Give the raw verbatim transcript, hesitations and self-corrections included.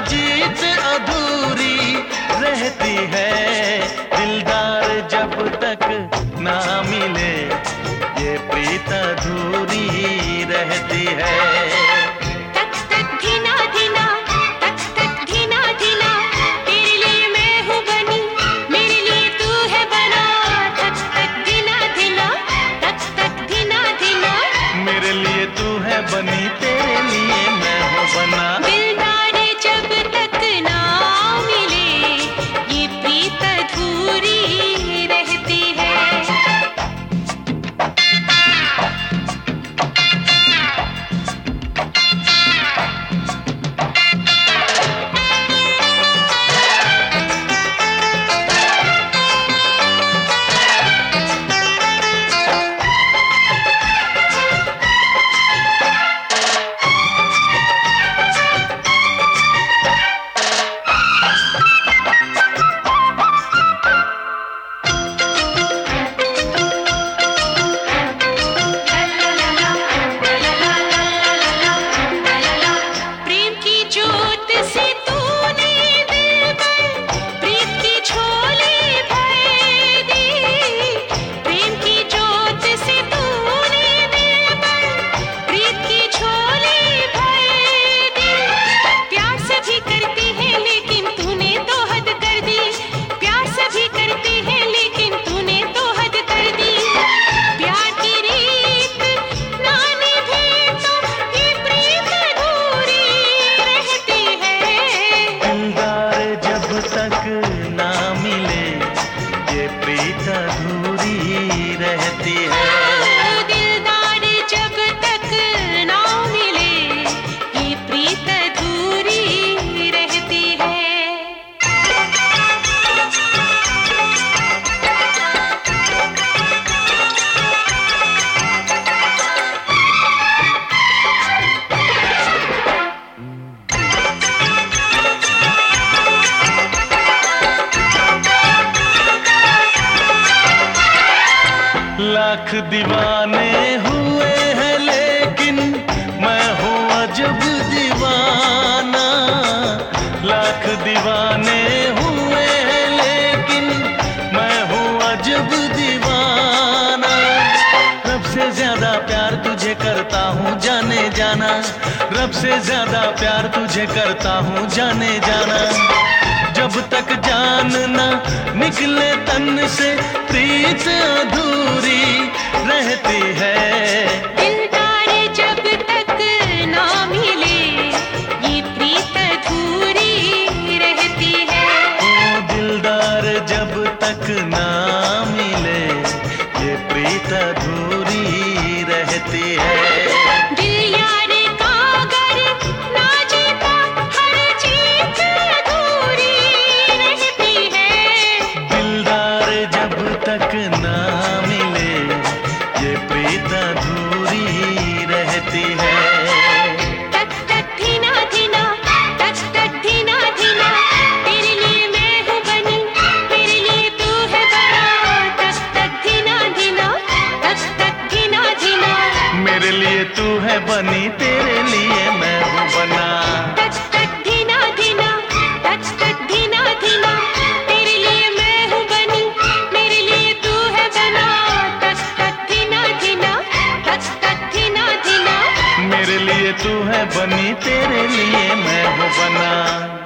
जीत अधूरी रहती है। दिलदार जब तक ना मिले ये प्रीत अधूरी रहती है। तक तक धीना धीना, तक तक धीना धीना, तेरे लिए मैं हूँ बनी, मेरे लिए तू है बना। तक तक धीना धीना, तक तक धीना धीना, मेरे लिए तू है बनी, तेरे लिए मैं हूँ बना। दिलदार जब तक ना मिले ये प्रीत अधूरी रहती है। ना मिले ये प्रीत अधूरी रहती है। दिलदार जब तक ना मिले ये प्रीत अधूरी रहती है। लाख दीवाने हुए हैं लेकिन मैं हूँ अजब दीवाना। लाख दीवाने हुए हैं लेकिन मैं हूँ अजब दीवाना। रब से ज्यादा प्यार तुझे करता हूँ जाने जाना, रब से ज्यादा प्यार तुझे करता हूँ जाने जाना। जब तक जान ना निकले तन से प्रीत अधूरी रहती है। दिलदार जब तक ना मिले ये प्रीत अधूरी रहती है। ओ दिलदार जब तक ना मिले ये प्रीत अधूरी रहती है। दिल यार का अगर ना जीता हर जीत अधूरी रहती है। दिलदार जब तक ना मिले ये प्रीत अधूरी रहती है। तक तक धीना धीना, तक तक धीना धीना, तेरे लिए मैं हूँ बनी, मेरे लिए तू है बना। तक तक धीना धीना, तक तक धीना धीना, मेरे लिए तू है बनी, तेरे लिए मैं हूँ बना। तक तक धीना धीना, तक तक धीना धीना, तेरे लिए मैं हूँ बनी, मेरे लिए तू है बना। तक तक धीना धीना, तक तक धीना धीना, मेरे लिए तू है बनी, तेरे लिए मैं हूँ बना।